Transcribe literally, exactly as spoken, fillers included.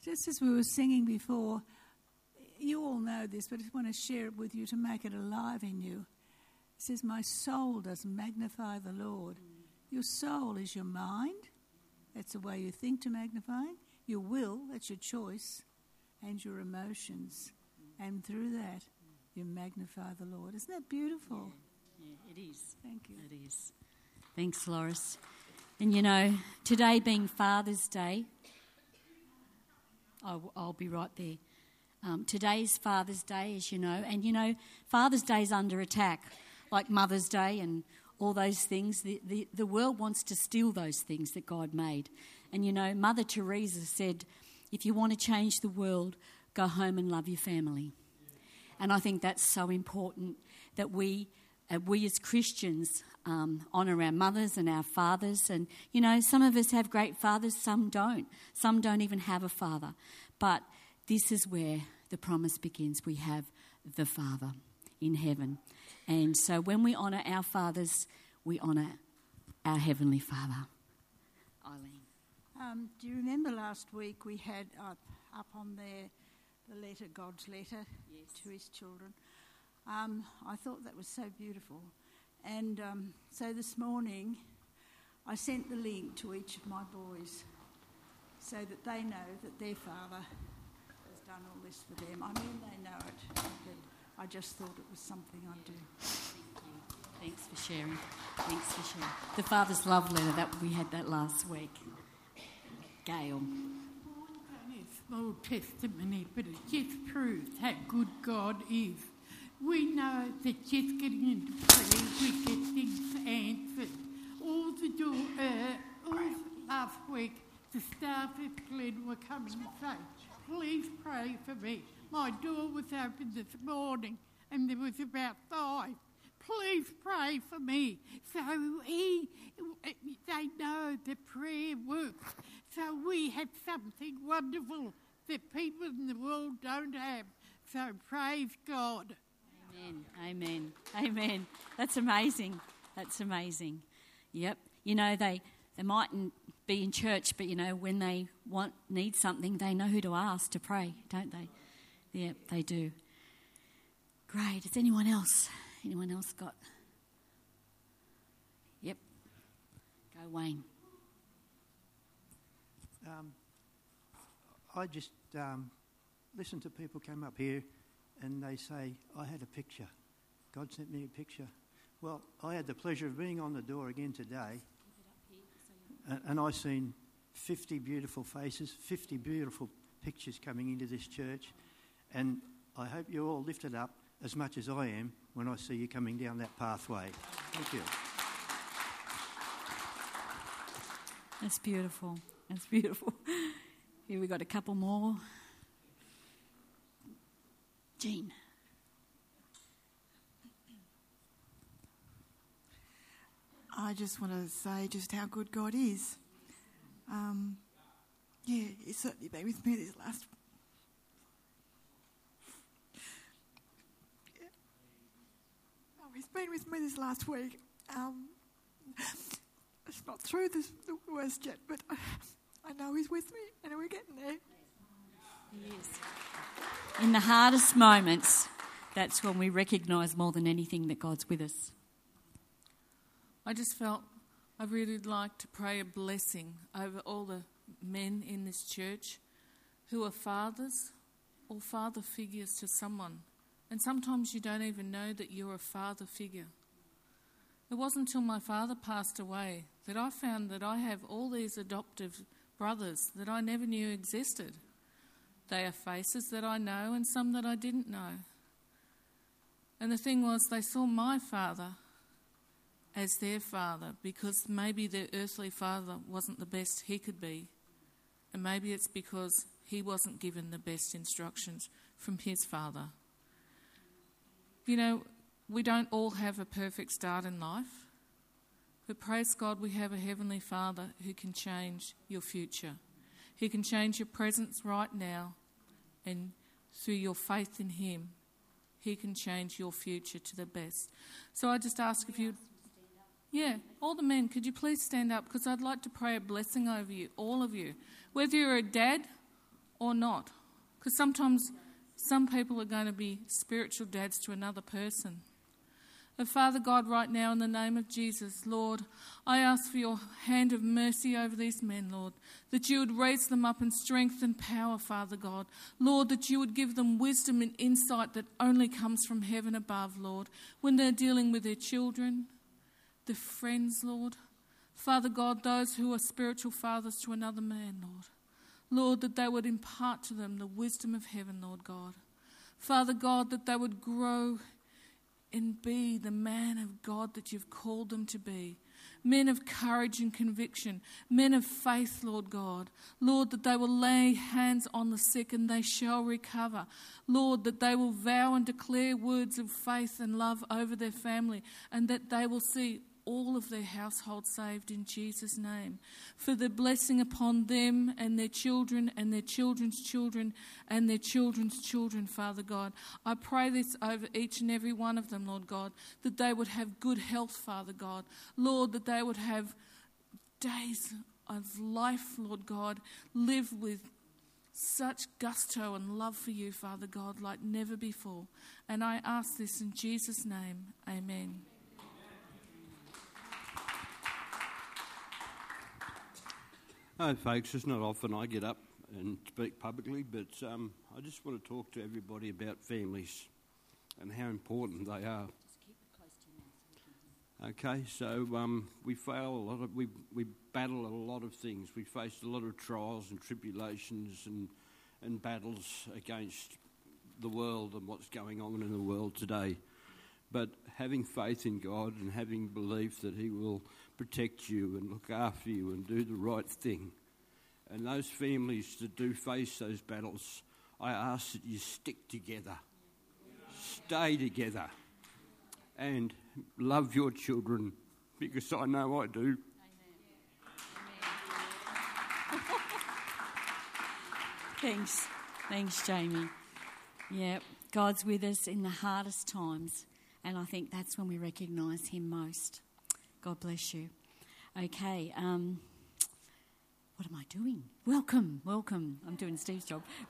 just as we were singing before, you all know this, but I just want to share it with you to make it alive in you. It says, my soul does magnify the Lord. Mm. Your soul is your mind. That's the way you think to magnify. Your will, that's your choice, and your emotions. Mm. And through that, mm. you magnify the Lord. Isn't that beautiful? Yeah, yeah, it is. Thank you. It is. Thanks, Loris. And, you know, today being Father's Day, I'll, I'll be right there. Um, today's Father's Day, as you know, and, you know, Father's Day is under attack, like Mother's Day and all those things. The, the, the world wants to steal those things that God made. And, you know, Mother Teresa said, if you want to change the world, go home and love your family. And I think that's so important that we, uh, we as Christians um, honour our mothers and our fathers. And, you know, some of us have great fathers, some don't. Some don't even have a father. But this is where the promise begins. We have the Father in heaven. And so when we honour our fathers, we honour our Heavenly Father. Eileen. Um, do you remember last week we had up, up on there the letter, God's letter yes. to his children? Um, I thought that was so beautiful. And um, so this morning I sent the link to each of my boys so that they know that their father has done all this for them. I mean, they know it, but I just thought it was something I'd do. Thank you. Thanks for sharing. Thanks for sharing. The Father's Love Letter, that we had that last week. Gail. Only a small testimony, but it just proves how good God is. We know that just getting into prayer, we get things answered. All the door, uh, all last week, the staff at Glen were coming to say, please pray for me. My door was open this morning and there was about five. Please pray for me. So he, they know that prayer works. So we have something wonderful that people in the world don't have. So praise God. Amen, amen, amen. That's amazing. That's amazing. Yep. You know, they, they mightn't be in church, but, you know, when they want need something, they know who to ask to pray, don't they? Yeah, they do. Great. Has anyone else? Anyone else got? Yep. Go, Wayne. Um, I just um, listen to people come up here and they say, I had a picture. God sent me a picture. Well, I had the pleasure of being on the door again today, and, and I seen fifty beautiful faces, fifty beautiful pictures coming into this church, and I hope you're all lifted up as much as I am when I see you coming down that pathway. Thank you. That's beautiful. That's beautiful. Here we got a couple more. Jean. I just want to say just how good God is. Um, yeah, He's certainly been with me this last. Yeah. Oh, He's been with me this last week. Um, it's not through this, the worst yet, but I, I know He's with me, and we're getting there. He is. In the hardest moments, that's when we recognise more than anything that God's with us. I just felt I really like to pray a blessing over all the men in this church who are fathers or father figures to someone. And sometimes you don't even know that you're a father figure. It wasn't until my father passed away that I found that I have all these adoptive brothers that I never knew existed. They are faces that I know and some that I didn't know. And the thing was, they saw my father as their father because maybe their earthly father wasn't the best he could be. And maybe it's because he wasn't given the best instructions from his father. You know, we don't all have a perfect start in life, but praise God we have a Heavenly Father who can change your future. He can change your presence right now, and through your faith in Him, He can change your future to the best. So I just ask if you... Yeah, all the men, could you please stand up? Because I'd like to pray a blessing over you, all of you. Whether you're a dad or not. Because sometimes some people are going to be spiritual dads to another person. But Father God, right now in the name of Jesus, Lord, I ask for your hand of mercy over these men, Lord, that you would raise them up in strength and power, Father God. Lord, that you would give them wisdom and insight that only comes from heaven above, Lord, when they're dealing with their children, their friends, Lord. Father God, those who are spiritual fathers to another man, Lord. Lord, that they would impart to them the wisdom of heaven, Lord God. Father God, that they would grow and be the man of God that you've called them to be. Men of courage and conviction, men of faith, Lord God. Lord, that they will lay hands on the sick and they shall recover. Lord, that they will vow and declare words of faith and love over their family, and that they will see all of their household saved in Jesus' name. For the blessing upon them and their children and their children's children and their children's children, Father God. I pray this over each and every one of them, Lord God, that they would have good health, Father God. Lord, that they would have days of life, Lord God, live with such gusto and love for you, Father God, like never before. And I ask this in Jesus' name. Amen. Hi folks, it's not often I get up and speak publicly, but um, I just want to talk to everybody about families and how important they are. Okay, so um, we fail a lot of, we we battle a lot of things. We face a lot of trials and tribulations and and battles against the world and what's going on in the world today. But having faith in God and having belief that He will protect you and look after you and do the right thing. And those families that do face those battles, I ask that you stick together, stay together, and love your children, because I know I do. Thanks. Thanks, Jamie. Yeah, God's with us in the hardest times, and I think that's when we recognise Him most. God bless you. Okay, um, what am I doing? Welcome, welcome. I'm doing Steve's job.